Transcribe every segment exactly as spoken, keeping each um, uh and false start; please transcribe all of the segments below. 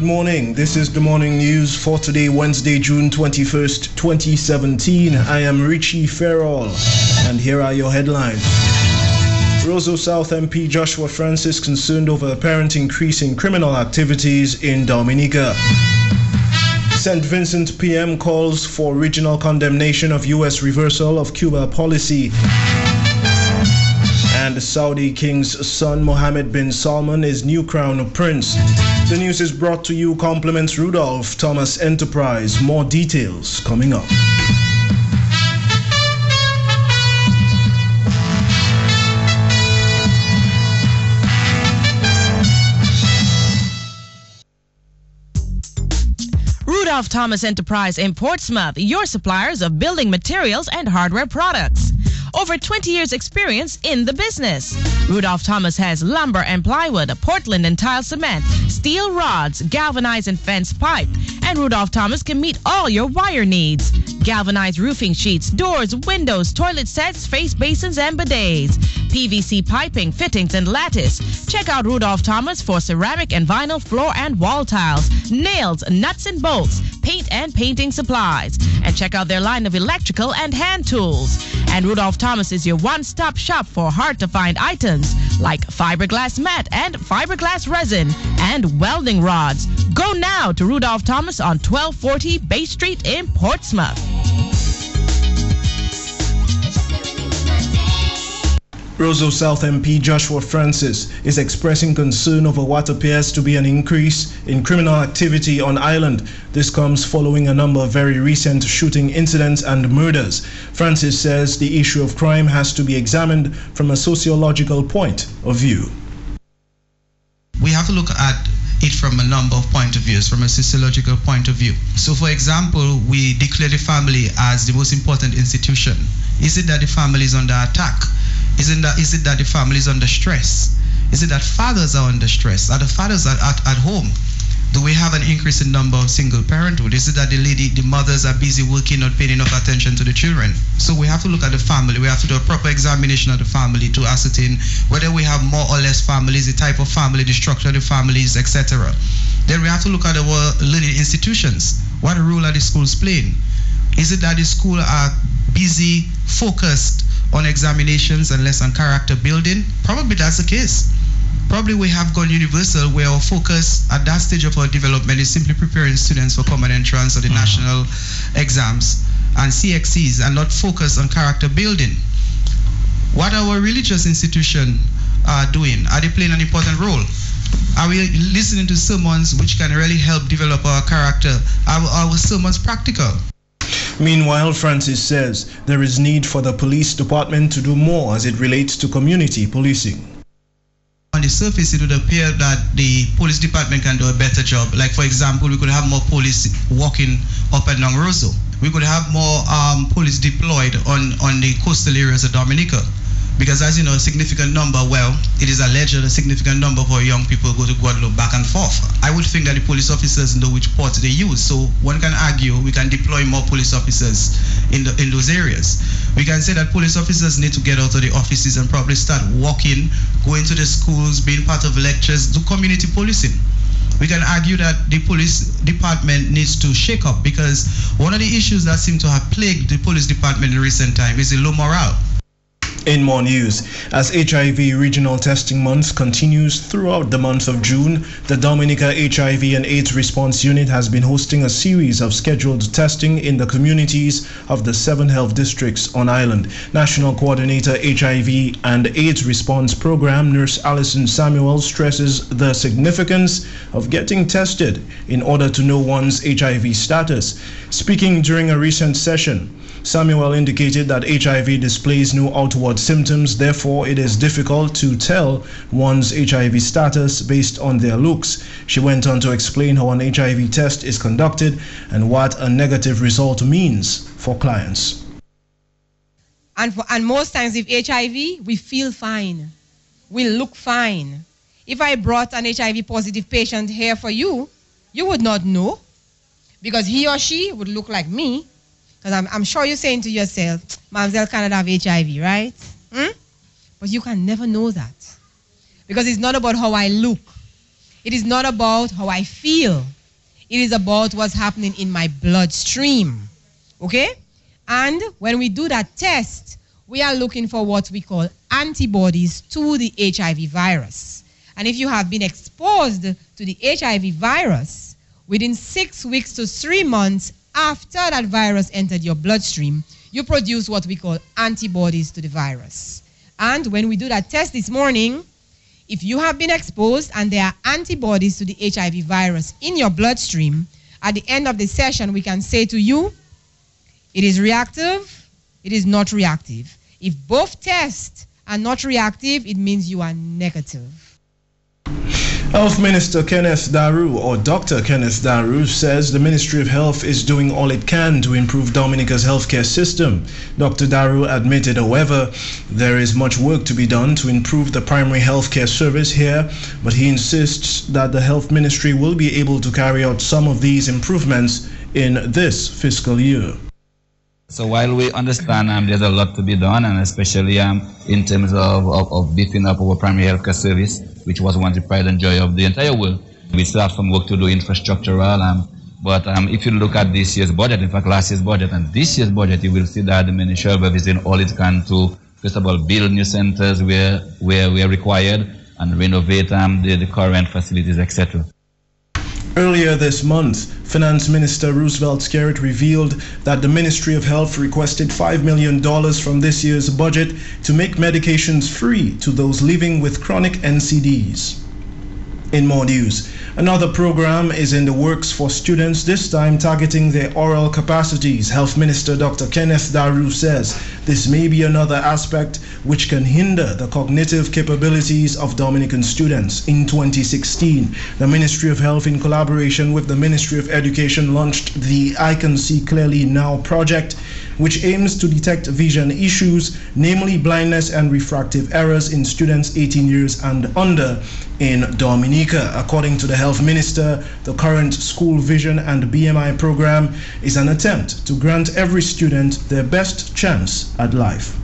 morning. This is the morning news for today, Wednesday, June twenty-first, twenty seventeen. I am Richie Farrell, and here are your headlines. Roseau South M P Joshua Francis concerned over apparent increase in criminal activities in Dominica. Saint Vincent P M calls for regional condemnation of U S reversal of Cuba policy. And Saudi king's son Mohammed bin Salman is new crown prince. The news is brought to you compliments Rudolph Thomas Enterprise. More details coming up. Rudolph Thomas Enterprise in Portsmouth, your suppliers of building materials and hardware products. Over twenty years experience in the business. Rudolph Thomas has lumber and plywood, Portland and tile cement, steel rods, galvanized and fence pipe. And Rudolph Thomas can meet all your wire needs. Galvanized roofing sheets, doors, windows, toilet sets, face basins and bidets. P V C piping, fittings and lattice. Check out Rudolph Thomas for ceramic and vinyl floor and wall tiles, nails, nuts and bolts, paint and painting supplies. And check out their line of electrical and hand tools. And Rudolph Thomas is your one-stop shop for hard-to-find items like fiberglass mat and fiberglass resin and welding rods. Go now to Rudolph Thomas on twelve forty Bay Street in Portsmouth. Roseau South M P Joshua Francis is expressing concern over what appears to be an increase in criminal activity on island. This comes following a number of very recent shooting incidents and murders. Francis says the issue of crime has to be examined from a sociological point of view. We have to look at it from a number of point of views, from a sociological point of view. So, for example, we declare the family as the most important institution. Is it that the family is under attack? Is it that, is it that the family is under stress? Is it that fathers are under stress? Are the fathers at, at, at home? Do we have an increase in number of single parenthood? Is it that the lady, the mothers are busy working, not paying enough attention to the children? So we have to look at the family. We have to do a proper examination of the family to ascertain whether we have more or less families, the type of family, the structure of the families, et cetera. Then we have to look at our learning institutions. What role are the schools playing? Is it that the school are busy, focused on examinations and less on character building? Probably that's the case. Probably we have gone universal where our focus at that stage of our development is simply preparing students for common entrance or the national exams and C X Es and not focus on character building. What are our religious institutions are doing? Are they playing an important role? Are we listening to sermons which can really help develop our character? Are our sermons practical? Meanwhile, Francis says there is need for the police department to do more as it relates to community policing. On the surface, it would appear that the police department can do a better job. Like, for example, we could have more police walking up and down Roseau. We could have more um, police deployed on, on the coastal areas of Dominica. Because, as you know, a significant number, well, it is alleged that a significant number of our young people go to Guadeloupe back and forth. I would think that the police officers know which ports they use. So one can argue we can deploy more police officers in, the, in those areas. We can say that police officers need to get out of the offices and probably start walking, going to the schools, being part of lectures, do community policing. We can argue that the police department needs to shake up because one of the issues that seem to have plagued the police department in recent time is the low morale. In more news, as H I V Regional Testing Month continues throughout the month of June, the Dominica H I V and AIDS Response Unit has been hosting a series of scheduled testing in the communities of the seven health districts on island. National Coordinator H I V and AIDS Response Program, Nurse Alison Samuel, stresses the significance of getting tested in order to know one's H I V status. Speaking during a recent session, Samuel indicated that H I V displays no outward symptoms, therefore it is difficult to tell one's H I V status based on their looks. She went on to explain how an H I V test is conducted and what a negative result means for clients. And, for, and most times with H I V, we feel fine. We look fine. If I brought an H I V positive patient here for you, you would not know because he or she would look like me. Because I'm, I'm sure you're saying to yourself, Mamzelle cannot have H I V, right? Hmm? But you can never know that. Because it's not about how I look. It is not about how I feel. It is about what's happening in my bloodstream. Okay? And when we do that test, we are looking for what we call antibodies to the H I V virus. And if you have been exposed to the H I V virus within six weeks to three months after that virus entered your bloodstream, you produce what we call antibodies to the virus. And when we do that test this morning, if you have been exposed and there are antibodies to the H I V virus in your bloodstream, at the end of the session, we can say to you, it is reactive, it is not reactive. If both tests are not reactive, it means you are negative. Health Minister Kenneth Daru, or Doctor Kenneth Daru, says the Ministry of Health is doing all it can to improve Dominica's healthcare system. Doctor Daru admitted, however, there is much work to be done to improve the primary healthcare service here, but he insists that the Health Ministry will be able to carry out some of these improvements in this fiscal year. So while we understand um, there's a lot to be done, and especially um, in terms of, of, of beefing up our primary healthcare service, which was once the pride and joy of the entire world, we still have some work to do infrastructural. Um, but um, if you look at this year's budget, in fact last year's budget and this year's budget, you will see that the Ministry of Health is doing all it can to, first of all, build new centers where where we are required and renovate um, the, the current facilities, et cetera. Earlier this month, Finance Minister Roosevelt Skerrit revealed that the Ministry of Health requested five million dollars from this year's budget to make medications free to those living with chronic N C Ds. In more news, another program is in the works for students, this time targeting their oral capacities. Health Minister Doctor Kenneth Daru says this may be another aspect which can hinder the cognitive capabilities of Dominican students. In twenty sixteen, the Ministry of Health, in collaboration with the Ministry of Education, launched the I Can See Clearly Now project, which aims to detect vision issues, namely blindness and refractive errors in students eighteen years and under in Dominica. According to the Health Minister, the current School Vision and B M I program is an attempt to grant every student their best chance at life.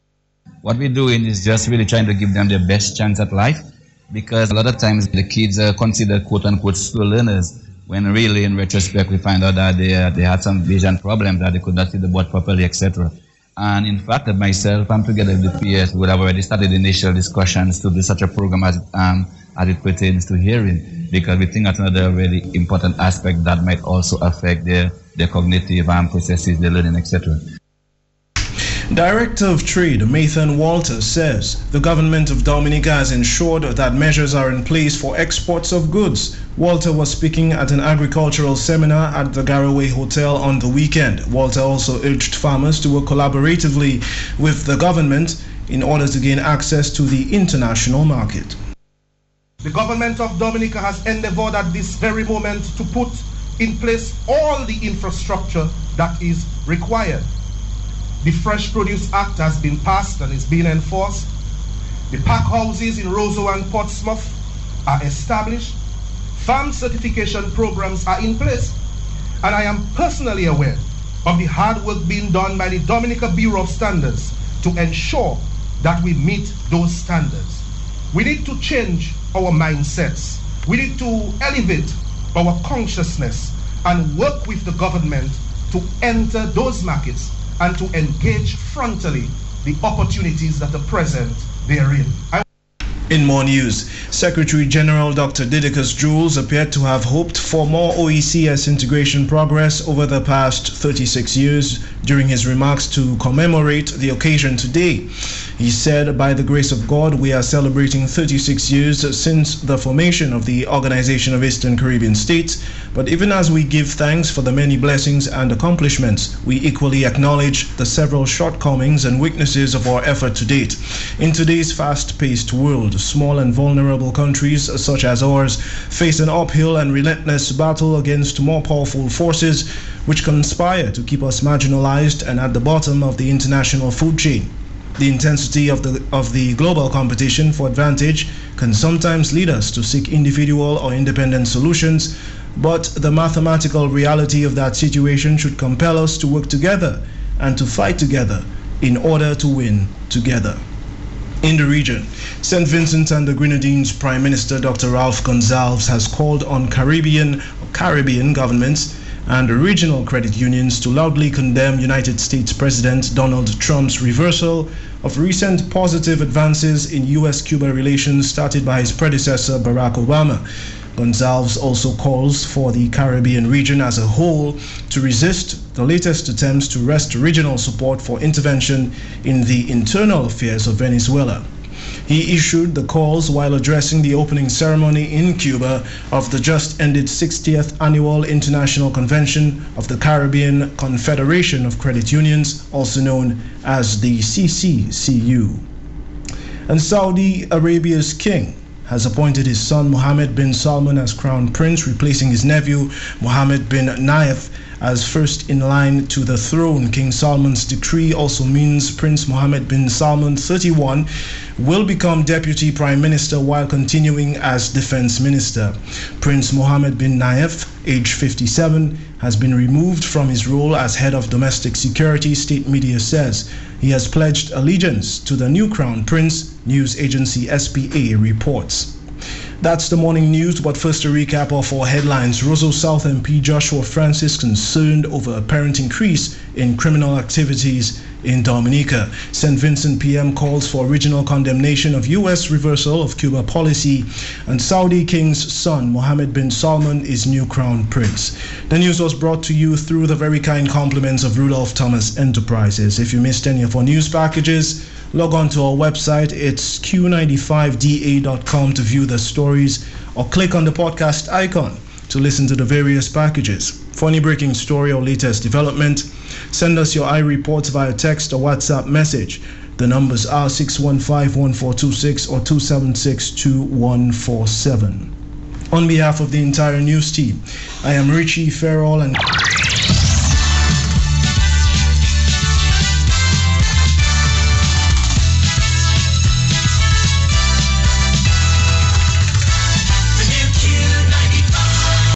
What we're doing is just really trying to give them their best chance at life, because a lot of times the kids are considered quote-unquote slow learners, when really in retrospect we find out that they, uh, they had some vision problems, that they could not see the board properly, et cetera. And in fact, myself, I'm together with the P S, we have already started initial discussions to do such a program as, um, as it pertains to hearing, because we think that's another really important aspect that might also affect their, their cognitive um, processes, their learning, et cetera. Director of Trade Nathan Walter says the government of Dominica has ensured that measures are in place for exports of goods. Walter was speaking at an agricultural seminar at the Garaway Hotel on the weekend. Walter also urged farmers to work collaboratively with the government in order to gain access to the international market. The government of Dominica has endeavored at this very moment to put in place all the infrastructure that is required. The Fresh Produce Act has been passed and is being enforced. The pack houses in Roseau and Portsmouth are established. Farm certification programs are in place. And I am personally aware of the hard work being done by the Dominica Bureau of Standards to ensure that we meet those standards. We need to change our mindsets. We need to elevate our consciousness and work with the government to enter those markets and to engage frontally the opportunities that are present therein. I In more news, Secretary General Doctor Didicus Jules appeared to have hoped for more O E C S integration progress over the past thirty-six years during his remarks to commemorate the occasion today. He said, by the grace of God, we are celebrating thirty-six years since the formation of the Organization of Eastern Caribbean States, but even as we give thanks for the many blessings and accomplishments, we equally acknowledge the several shortcomings and weaknesses of our effort to date. In today's fast-paced world, small and vulnerable countries such as ours face an uphill and relentless battle against more powerful forces which conspire to keep us marginalized and at the bottom of the international food chain. The intensity of the of the global competition for advantage can sometimes lead us to seek individual or independent solutions, but the mathematical reality of that situation should compel us to work together and to fight together in order to win together. In the region, Saint Vincent and the Grenadines Prime Minister Doctor Ralph Gonsalves has called on Caribbean Caribbean governments and regional credit unions to loudly condemn United States President Donald Trump's reversal of recent positive advances in U S Cuba relations started by his predecessor Barack Obama. Gonsalves also calls for the Caribbean region as a whole to resist the latest attempts to wrest regional support for intervention in the internal affairs of Venezuela. He issued the calls while addressing the opening ceremony in Cuba of the just-ended sixtieth Annual International Convention of the Caribbean Confederation of Credit Unions, also known as the C C C U. And Saudi Arabia's king has appointed his son Mohammed bin Salman as crown prince, replacing his nephew Mohammed bin Nayef as first in line to the throne. King Salman's decree also means Prince Mohammed bin Salman, thirty-one, will become deputy prime minister while continuing as defense minister. Prince Mohammed bin Nayef, age fifty-seven, has been removed from his role as head of domestic security, state media says. He has pledged allegiance to the new crown prince, news agency S P A reports. That's the morning news, but first a recap of our headlines. Roseau South M P Joshua Francis concerned over apparent increase in criminal activities in Dominica. Saint Vincent P M calls for regional condemnation of U S reversal of Cuba policy, and Saudi king's son Mohammed bin Salman is new crown prince. The news was brought to you through the very kind compliments of Rudolph Thomas Enterprises. If you missed any of our news packages, log on to our website. It's q ninety-five d a dot com to view the stories, or click on the podcast icon to listen to the various packages. For any breaking story or latest development, send us your iReports via text or WhatsApp message. The numbers are six one five, one four two six or two seven six, two one four seven. On behalf of the entire news team, I am Richie Farrell and